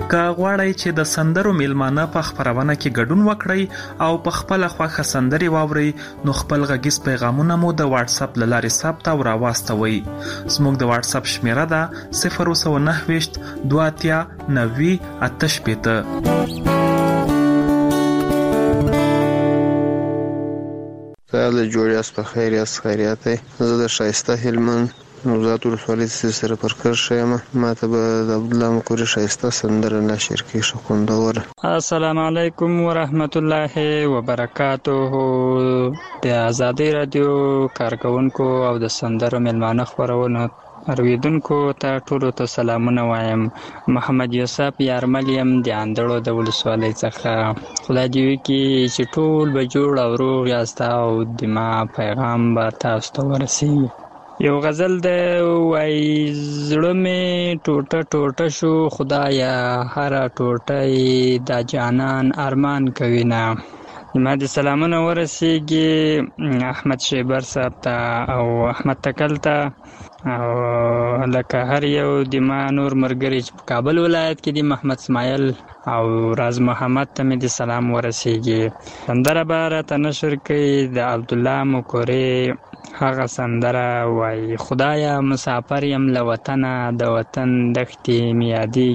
[SPEAKER 2] که غواړئ چې د سندرو میلمانه په خپرونه کې ګډون وکړئ او په خپل خوښه سندرې واورئ نو خپل غږیز پیغامونه مو د واتس اپ له لارې ثبت او راواستوئ. زموږ د واتس اپ شمیره ده صفر اووه نهه ویشت دوه اتیا نوي اته شپېته.
[SPEAKER 20] سهار جوړ یاست، په خیر یاست، خیریت دی. زه د ښایسته هلمند نوزاد ولسوالۍ سره پر کرښه یم. ما ته به د عبدالله مقوري ښایسته سندره نشر کړي، ښه خوندوره.
[SPEAKER 22] السلام علیکم ورحمت الله وبرکاته. د ازادۍ رادیو کارکونکو او د سندرو میلمانه خپرونو اوریدونکو ته ټولو ته سلامونه وایم. محمد یوسف یارمل یم د اندړو د ولسوالۍ څخه. خدای دې وکړي چې ټول به جوړ او روغ یاست او د ما پیغام به تاسو ته ورسیږي. یو غزل د وای زړه می ټوټه ټوټه شو خدایا هر ټوټه د جانان ارمان کوي نه. ما د سلامونه ورسیږي احمد شیبر صاحب ته او احمد تکل ته او لکه هر یو د ما نور مرګري چې په کابل ولایت کې د محمد اسماعیل او راز محمد ته مې د سلام ورسیږي. سندره به راته نشر کړي د عبدالله مقوري هغه سندره وای خدایا مسافر یم له وطنه د وطن دښتې مې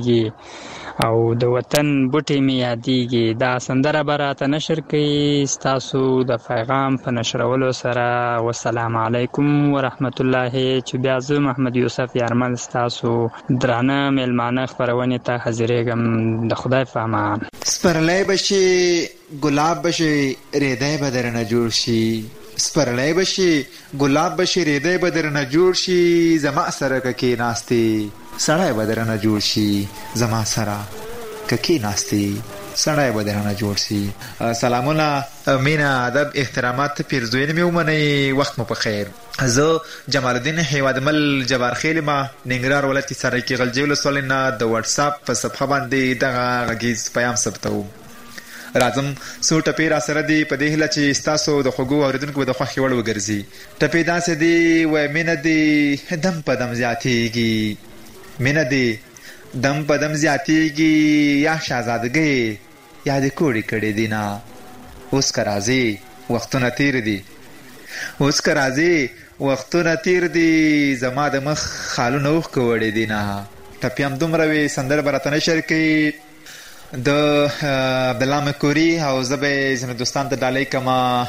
[SPEAKER 22] یادیږي او د وطن بوټي مې یادیږي. دا سندره به راته نشر کړي ستاسو د پیغام په نشرولو سره. والسلام علیکم ورحمت الله. چې بیا زه محمد یوسف یارمل ستاسو درانه میلمانه خپرونې ته حاضرېږم د خدای په امان.
[SPEAKER 23] سپرلی بشي ګلاب بشي ریدی به درنه جوړ شي، سپرلی بشي ګلاب بشي ریدی به درنه جوړ شي، زما سره که کېناستې سړی به درنه جوړ شي، زما سره که کېناستې سړی به درنه جوړ شي. سلامونه، مینه، ادب، احترامات، پیرزوینې مې ومنئ. وخت مو په خیر. زه جمال الدین هیوادمل جبار خیل ما ننګرهار ولایت کې سرایکي غلجي ولسوالۍ نه د واتس اپ په صفحه باندې دغه غږیز پیغام ثبتوم. راځم څو ټپې را سره دي په دې هیله چې ستاسو د خوږو اورېدونکو به د خوښې وړ وګرځي. ټپې داسې دي وایي مینه دې دم په دم زیاتېږي، مینه دې دم په دم زیاتېږي، یا شهزادګۍ یا دې کوړې کړې دي نه. اوس که راځې وختونه تېر دي، اوس که راځې وختونه تېر دي، زما د مخ خالونه اوښکې وړې دي نه. ټپې هم دومره وې، سندره به راته نشر کوي د عبدالله مقوري او زه به یې ځینو دوستانو ته ډالۍ کړم.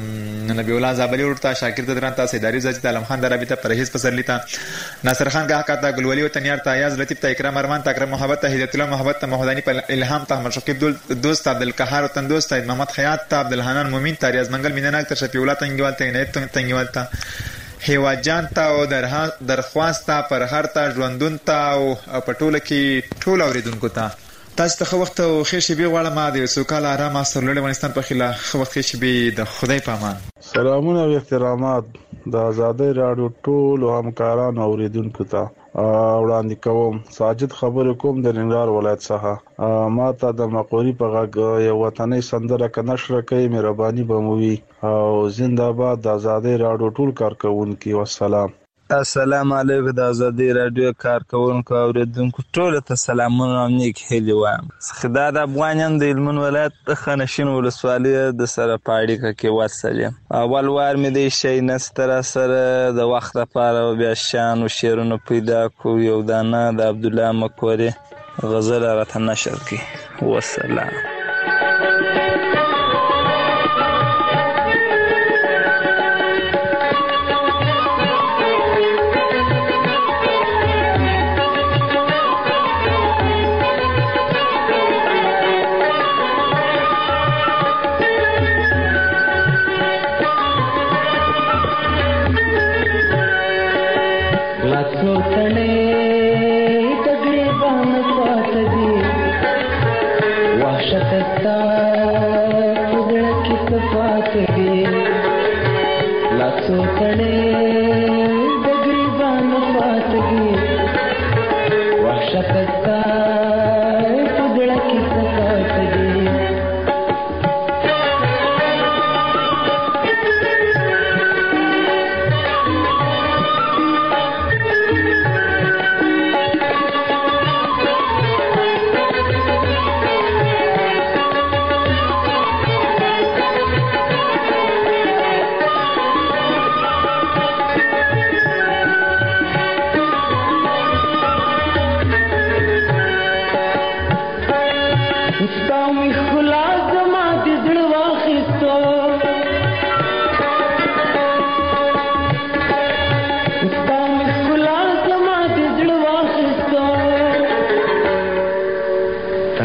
[SPEAKER 23] نبي الله زابلي ورته، شاکر ته دران ته، سیداري زاجي ته، عالم خان درابي ته، پرهیز پسرلي ته، ناصر خان کاکا ته، ګلولي وطنیار ته، ایاز لطیف ته، اکرام ارمان ته، اکرم محبت ته، هدایت الله محبت ته، محمداني په الهام ته، احمد شقیب دوست ته، عبدالقهار وطن دوست ته، محمد خیاط ته، عبدالحنان مومین ته، ریاض منګل مینهناک ته، شفیع الله تنګیوال ته، عنایت تنګیوال ته، هیواد جان ته او درخواست ته، فرهر ته، ژوندون ته او په ټوله کې ټول اورېدونکو ته تاسو ته ښه وخت او ښې شېبې غواړم. د یو سوکاله ارامه سرلوړي افغانستان په خیله ښه وخت ښې شېبې د خدای په امان.
[SPEAKER 24] سلامونه او احترامات د ازادۍ راډیو ټولو همکارانو اوریدونکو ته وړاندې کوم. ساجد خبرې کوم د ننګرهار ولایت څخه. ما ته د مقوري په غږ یو وطنۍ سندره که نشره کوي مهرباني به مو وي. او زنده باد د ازادۍ راډیو ټول کارکوونکي. والسلام.
[SPEAKER 25] السلام علیکم د ازادۍ راډیو کارکوونکو اوریدونکو ټولو ته سلامونه او نیک هیلې وایم. دا د افغانیان د هلمند ولایت د خانشین ولسوالۍ د سره په اړیکه کې وصل یم. اول وار مې د شی نسته را سره د وخت لپاره بیا شیان و شعرونه پیدا کړو. یو دانه د عبدالله مقوري غزل راته نشر کړي. والسلام.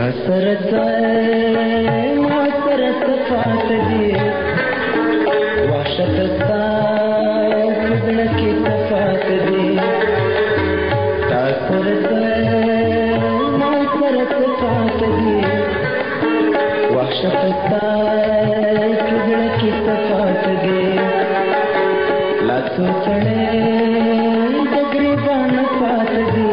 [SPEAKER 15] سره ما سره صفات دي وحشت ستا زړه کې صفات دي تا سره ما سره صفات دي وحشت ستا زړه کې صفات دي لا سوچړې د ګریبان پات دي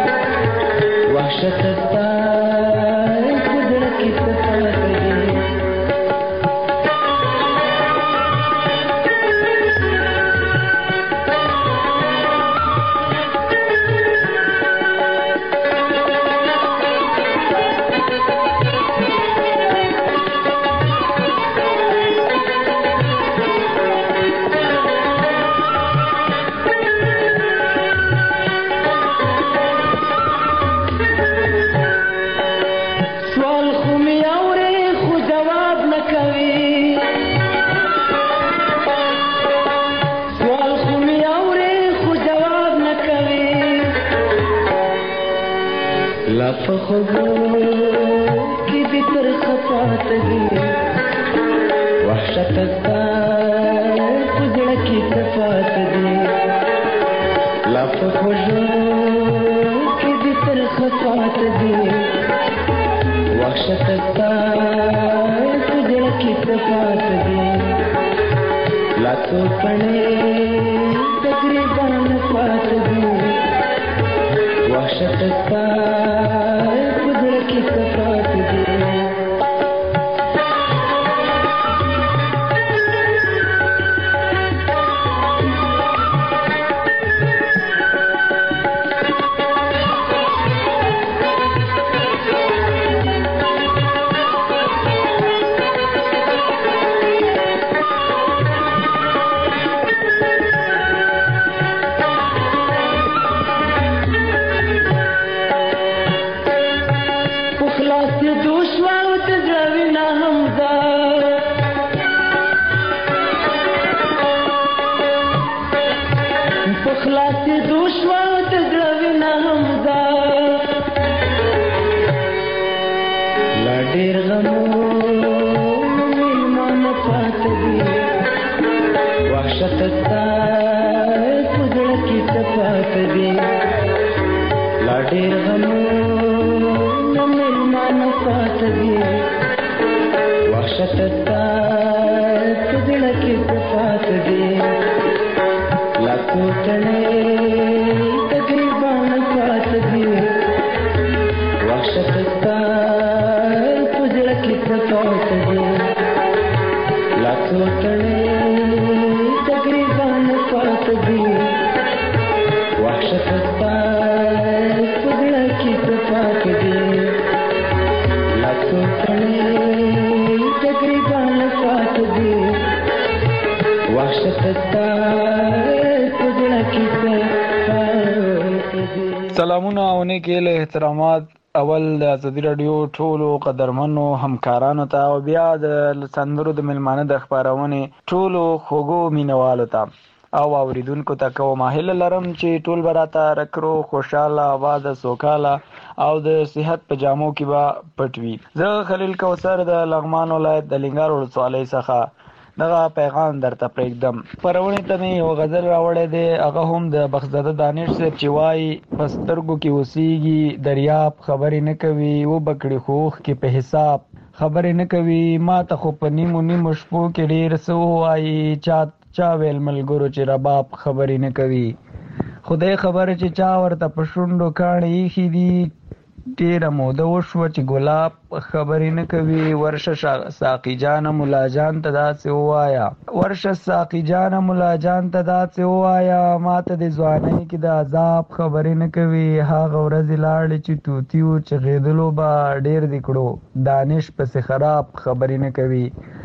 [SPEAKER 15] وحشت ستا زړه کې صفات دي की भी तरखपात दी वहशत सता तुझड़ की सफात दी लाफ खुशो की भी तरखपात दी वहशत सता तुझड़ की सफात दी लातो पड़े तकरीबन पात दी वहशत सता की सफात दी
[SPEAKER 14] سلامونه او نیکه له احترامات اول د ازادي رادیو ټولو قدرمنو همکارانو ته او بیا د سندرو د ملمانه د خبرونه ټولو خوګو مینوالو ته او اوریدونکو ته کوم هیله لرم چې ټول براته رکرو خوشاله آباد سوکاله او د صحت په جامو کې با پټوي. زه خلیل کوثر د لغمان ولایت د لنګار ولسوالۍ څخه دغه پیغام درته پرېږدم. پرونی ته مې یو غزل راوړی دی، هغه هم د بخزاده دانش صاحب چې وایي په سترګو کې اوسېږي دریاب، خبرې نه کوي و بکړې خوخ کې په حساب، خبرې نه کوي ما ته خو په نیمو نیمو شپو کې ډېر څه ووایي، چا چا ویل ملګرو چې رباب خبرې نه کوي، خدای خبره چې چا ورته په شونډو کاڼې ایښي دي، ډېره موده وشوه چې ګلاب خبرې نه کوي. ورشه ساقي جانه ملا جان ته داسې ووایه، ورشه ساقي جانه ملا جان ته داسې ووایه، ما ته د ځوانۍ کې د عذاب خبرې نه کوي، هغه ورځې لاړې چې توتي و چغېدلو به ډېر دې کړو، دانش پسې خراب خبرې نه کوي.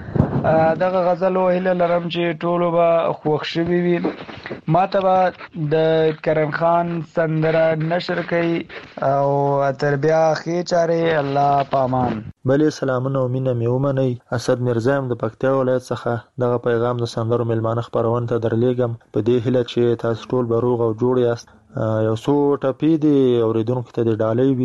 [SPEAKER 14] دغه غزل هیله لرم چې ټولو به خوښ شوي وي. ما ته به د کرم خان سندره نشر کوي او تر بیا ښې چارې الله پامان.
[SPEAKER 1] بلې سلامونه او مینه مې ومنئ. اسد میرزا یم د پکتیا ولایت څخه. دغه پیغام د سندرو میلمانه خپرونې ته درلیږم په دې هیله چې تاسو ټول به روغ او جوړ یاست. یو څو ټپې دي اورېدونکو ته د ډالۍ وي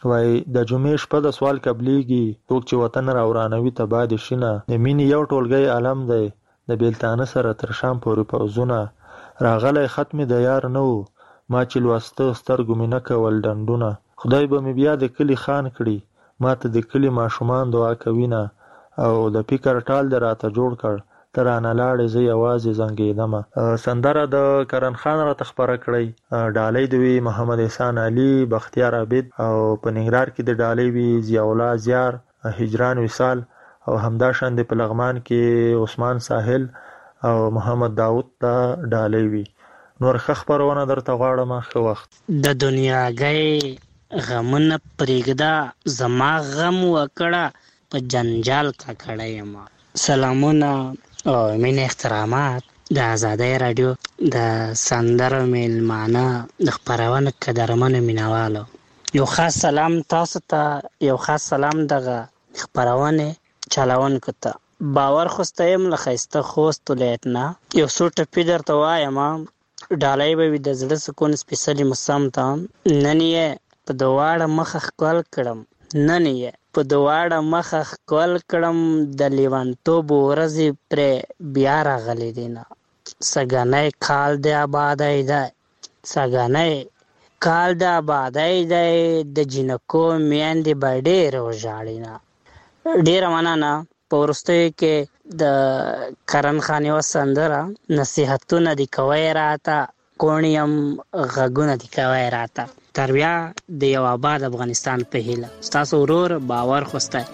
[SPEAKER 1] وای د جمعې شپه د سوال قبليږي څوک چې وطن را ورانوي تباه دې شینه د مینې یو ټولګی علم دی د بیلتانه سره تر شام پورې پوځونه راغلی خط مې د یار نه و ما چې لوسته سترګو مې نه کول ډنډونه خدای به مې بیا د کلي خان کړي ما ته د کلي ماشومان دعا کوینه او د فکر ټال دې راته جوړ کړ ته رانه لاړې زه یوازې زنګېدمه. سندره د کرن خان راته خپره کړی. ډالۍ د وی محمد احسان علي، بختیار عابد او په ننګرهار کې د ډالۍ وی ضیاء الله زیار، هجران وصال او همداشان د په لغمان کې عثمان ساحل او محمد داود ته ډالۍ وی. نور ښه خپرونه درته غواړم. ښه وخت.
[SPEAKER 3] د دنیاګۍ غمونه پرېږده زما غم وکړه په جنجال ککړه یم. سلامونه او مینه احترامات د آزادۍ رادیو د سندرو میلمانه د خپرونې قدرمنو مینوالو، یو خاص سلام تاسو ته، یو خاص سلام دغه خپرونې چلونکو ته. باور خوسته یم له ښایسته خوست ولایت نه. یو څو ټپې درته وایم، ډالۍ به وي د زړه سکون سپېڅلي موسم ته. نن یې په دواړه مخه ښکل کړم، نن یې په دواړه مخه ښکل کړم، د لیونتوب ورځې پرې بیا راغلی دی نه. سږنی کال د آبادۍ دی، سږنی کال د آبادۍ دی، د جینکو میندې به ډېرې وژاړي نه. ډېره مننه. په وروستیو کې د کرن خان یوه سندره نصیحتونه دې کوی راته، کوڼ یم غږونه دې کوی راته. تر بیا د یو آباد افغانستان په هیله، ستاسو ورور باور خوستی.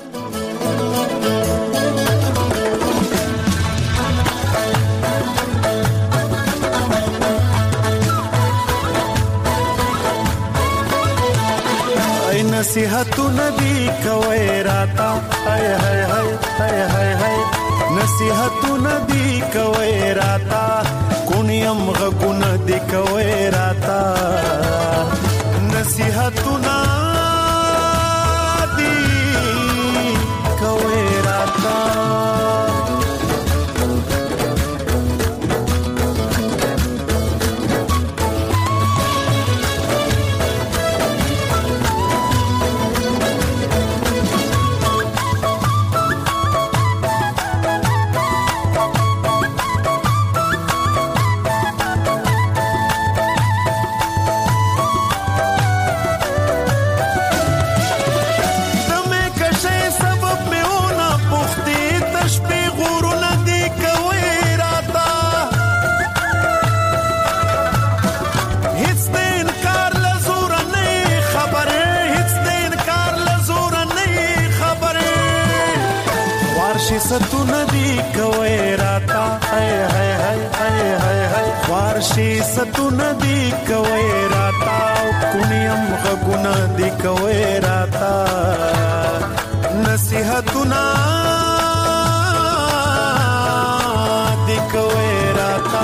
[SPEAKER 15] نصیحتونه دی کوي راته، هاي هاي هاي هاي هاي هاي نصیحتونه دی کوي راته، کونیم غږونه دی کوي راته، نصیحتونه دی کوي راته. ستونه دی کوي راته، هاي هاي هاي هاي هاي هاي وارشي ستونه دی کوي راته، کونیم غږونه دی کوي راته، نصیحتونه دی کوي راته.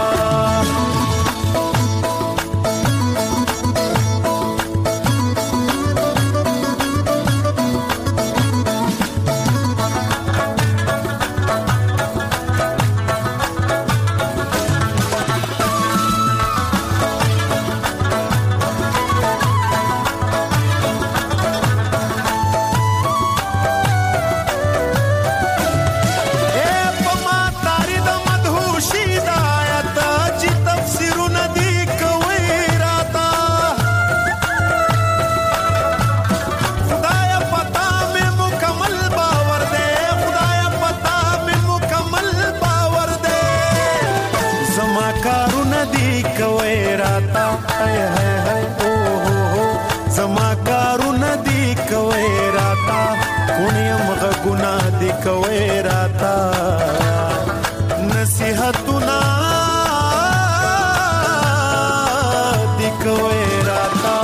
[SPEAKER 15] نصیحتونه دی کوي راته.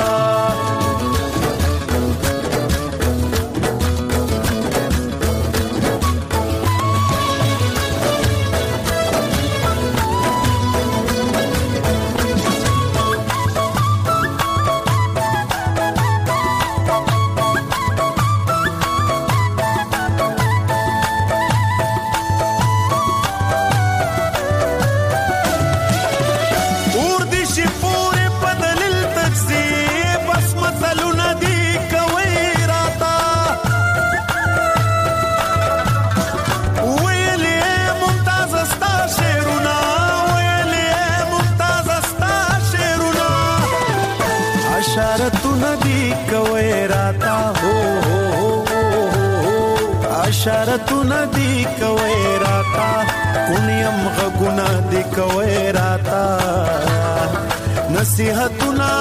[SPEAKER 4] اشارتونه دی کوي راتا کونیم غږونه دی کوي راتا نصیحتونه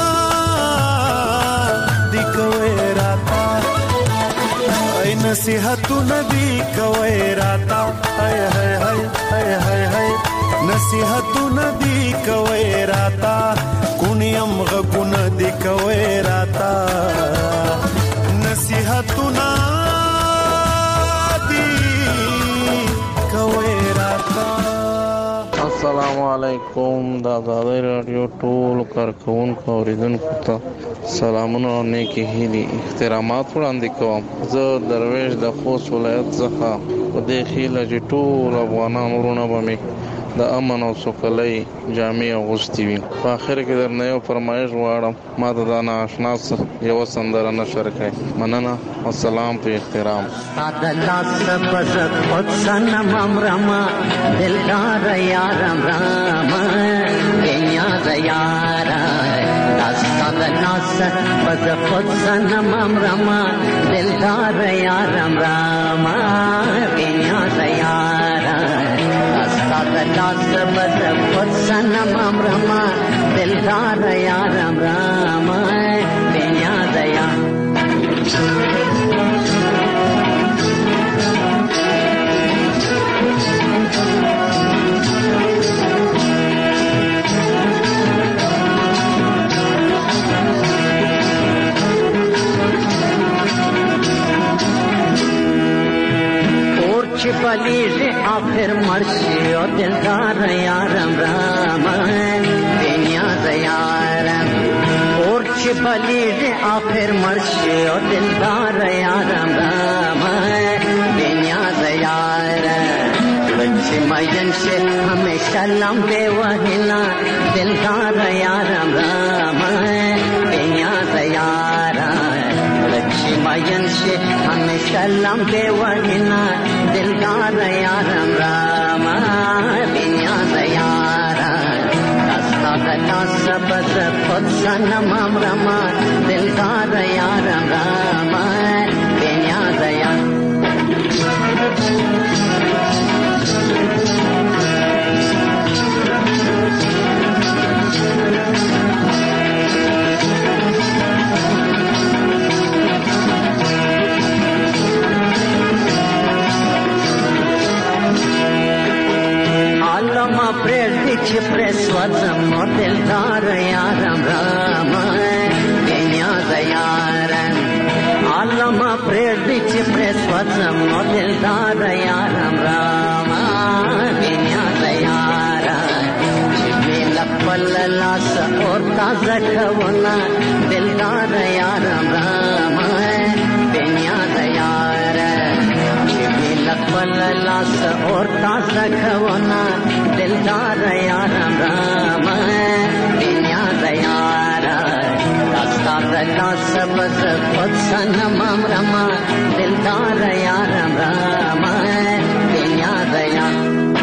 [SPEAKER 4] دی کوي راتا ای نصیحتونه دی کوي راتا هاي هاي هاي هاي هاي هاي نصیحتونه دی کوي راتا کونیم غږونه دی کوي راتا نصیحتونه
[SPEAKER 5] السلام علیکم د آزادۍ رادیو ټول کارکونکو اوریدونکو ته سلامونه او نیکی هیلې احترامات وړاندې کوم. زه درویش د خوست ولایت څخه په دې هیله چې ټول افغانان ورونه به مې د امن او سوکالۍ جامې اغوستې وي. په آخر کې درنه یو فرمایش غواړم، ما ته دا نااشنا یوه سندره نشر کړئ. مننه، السلام په احترام.
[SPEAKER 7] یارم رام نیاز یارا دستاد ناس بز خود سنمم رما دلدار یارم رام نیاز یارا دستاد ناس بز خود سنمم رما دلدار یارم رام نیاز یارا बलीज आखिर मर्शी और दिलदार यारम राम बेनियाज यारम और बलीज आखिर मर्शी और दिलदार यारम राम बेनियाज यारम बच्चे मयन से हमेशा लंबे वहिना दिलदार यारम राम बेनियाज यारम बच्चे मयन से हमेशा लंबे वहिना दिलदार यारम राम बिनियाज यारा रास्ता गला सबज खुद सनमम रमा दिलदार यारम राम बिनियाज यारा प्रेस्वतम दिलदार यारम राम बेनियाज यारम आलम प्रेडिच प्रेस्वतम दिलदार यारम राम बेनियाज यारम मेला पल्लास और ताजा खवना दिलदार यारम राम बेनियाज यारम मेला पल्लास और ताजा खवना दिलदार यारम राम बिनियाज यारा रास्ता गला सबज खुद सनमम रमा दिलदार यारम राम बिनियाज यारा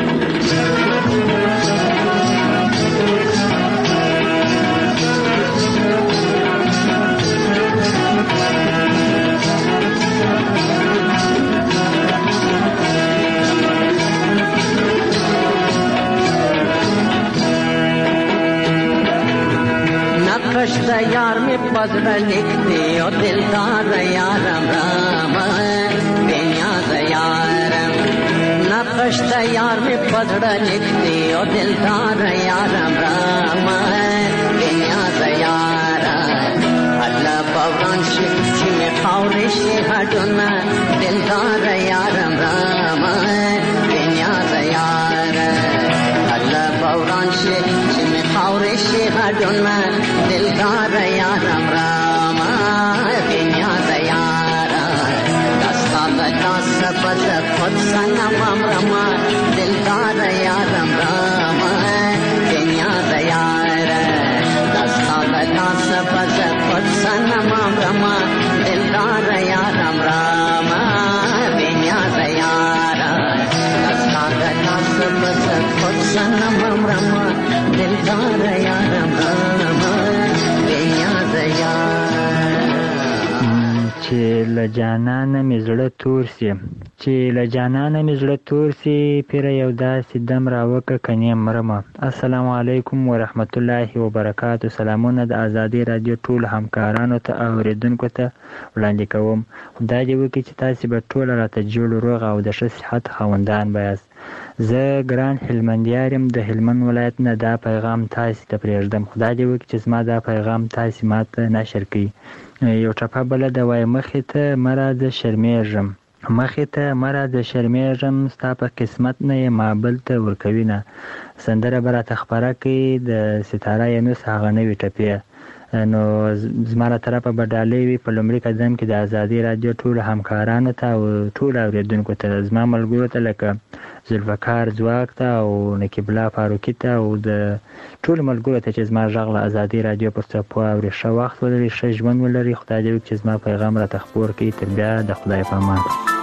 [SPEAKER 7] नक्श यार में पजर लिखते और दिलदार यारम राम बेनियाज यारम नक्श यार में पजर लिखते और दिलदार यारम राम बेनियाज यारम अल्लाह पवन शिक्षी में खावरिश हटना दिलदार यारम राम बेनियाज यारम अल्लाह पवन शिक्षी में खावरिश हटना दिलदार यारम राम बिनियाज यारा दस्ता गला सबज खुद सनमम रमा दिलदार यारम राम बिनियाज यारा दस्ता गला सबज खुद सनमम रमा दिलदार यारम राम बिनियाज यारा दस्ता गला सबज खुद सनमम रमा दिलदार यारम राम
[SPEAKER 6] چې له جانانه مې زړه تور سي چې له جانانه مې زړه تور سي پیره یو داسې دم راوکه کنې مرمه. السلام علیکم ورحمت الله وبرکاتو. سلامونه د ازادي رادیو ټول همکارانو ته او اوریدونکو ته وړاندې کوم. خدای دې وکړي چې تاسې به ټوله راته جوړ روغ او د ښه صحت خاوندان به یاست. زه ګران هلمندیار یم د هلمند ولایت نه دا پیغام تاسې ته پرېږدم. خدای دې وکړي چې زما دا پیغام تاسې ما ته نشر کړي. یو ټپه بله ده وایي مخې ته مه راځه شرمېږم مخې ته مه راځه شرمېږم ستا په قسمت نه یې ما بل ته ورکوي نه. سندره به راته خپره کړي د ستاره یونس هغه نوې ټپې. نو زما له طرفه به ډالۍ وي په لومړي قدم کې د ازادي رادیو ټولو همکارانو ته او ټولو اورېدونکو ته، زما ملګرو ته لکه ذوالفقار ځواک ته او نقیب الله فاروقي ته او د ټولو ملګرو ته چې زما غږ له ازادي رادیو پر څپو اوري. ښه وخت ولري، ښه ژوند ولري. خدای دې وکړي چې زما پیغام راته خپور کړي. تر بیا د خدای په امان.